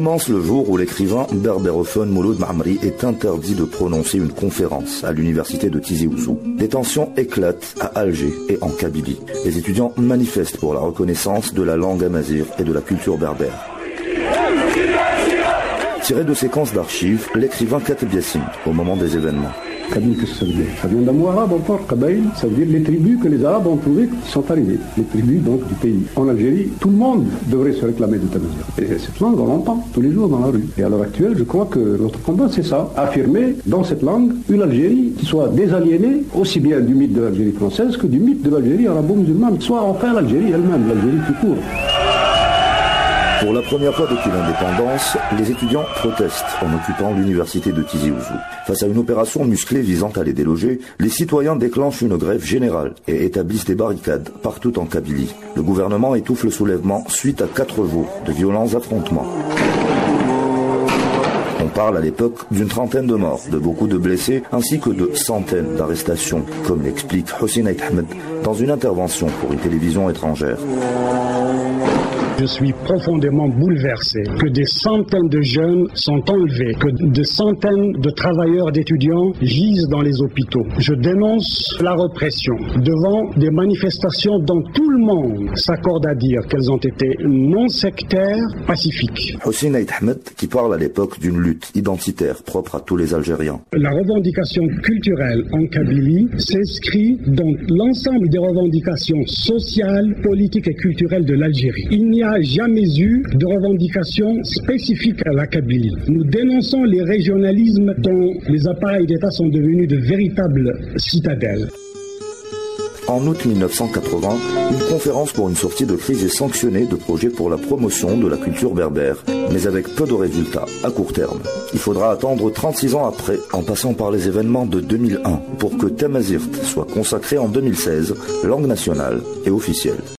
commence le jour où l'écrivain berbérophone Mouloud Maamri est interdit de prononcer une conférence à l'université de Tizi Ouzou. Des tensions éclatent à Alger et en Kabylie. Les étudiants manifestent pour la reconnaissance de la langue amazigh et de la culture berbère. Tiré de séquences d'archives, l'écrivain Kateb Yassine, au moment des événements. Kabyle, qu'est-ce que ça veut dire? Ça vient d'un mot arabe encore, Kabaïl, ça veut dire les tribus que les Arabes ont trouvées qui sont arrivées. Les tribus donc du pays. En Algérie, tout le monde devrait se réclamer de Tamazight. Et cette langue, on l'entend tous les jours dans la rue. Et à l'heure actuelle, je crois que notre combat, c'est ça. Affirmer dans cette langue une Algérie qui soit désaliénée, aussi bien du mythe de l'Algérie française que du mythe de l'Algérie arabo-musulmane, soit enfin l'Algérie elle-même, l'Algérie tout court. Pour la première fois depuis l'indépendance, les étudiants protestent en occupant l'université de Tizi Ouzou. Face à une opération musclée visant à les déloger, les citoyens déclenchent une grève générale et établissent des barricades partout en Kabylie. Le gouvernement étouffe le soulèvement suite à 4 jours de violents affrontements. On parle à l'époque d'une trentaine de morts, de beaucoup de blessés, ainsi que de centaines d'arrestations, comme l'explique Hossein Ait Ahmed dans une intervention pour une télévision étrangère. Je suis profondément bouleversé que des centaines de jeunes sont enlevés, que des centaines de travailleurs, d'étudiants gisent dans les hôpitaux. Je dénonce la répression devant des manifestations dont tout le monde s'accorde à dire qu'elles ont été non sectaires, pacifiques. Hossein Ait Ahmed qui parle à l'époque d'une lutte identitaire propre à tous les Algériens. La revendication culturelle en Kabylie s'inscrit dans l'ensemble des revendications sociales, politiques et culturelles de l'Algérie. Il n'y a jamais eu de revendications spécifiques à la Kabylie. Nous dénonçons les régionalismes dont les appareils d'État sont devenus de véritables citadelles. En août 1980, une conférence pour une sortie de crise est sanctionnée de projets pour la promotion de la culture berbère, mais avec peu de résultats à court terme. Il faudra attendre 36 ans après, en passant par les événements de 2001, pour que Tamazight soit consacré en 2016, langue nationale et officielle.